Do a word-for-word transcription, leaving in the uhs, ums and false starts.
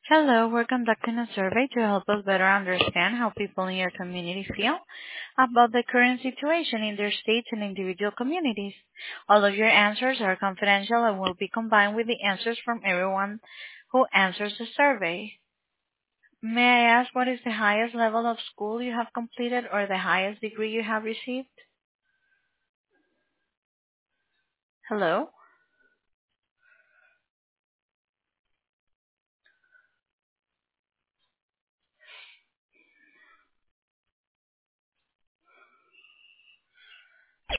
Hello, we're conducting a survey to help us better understand how people in your community feel about the current situation in their states and individual communities. All of your answers are confidential and will be combined with the answers from everyone who answers the survey. May I ask what is the highest level of school you have completed or the highest degree you have received? Hello?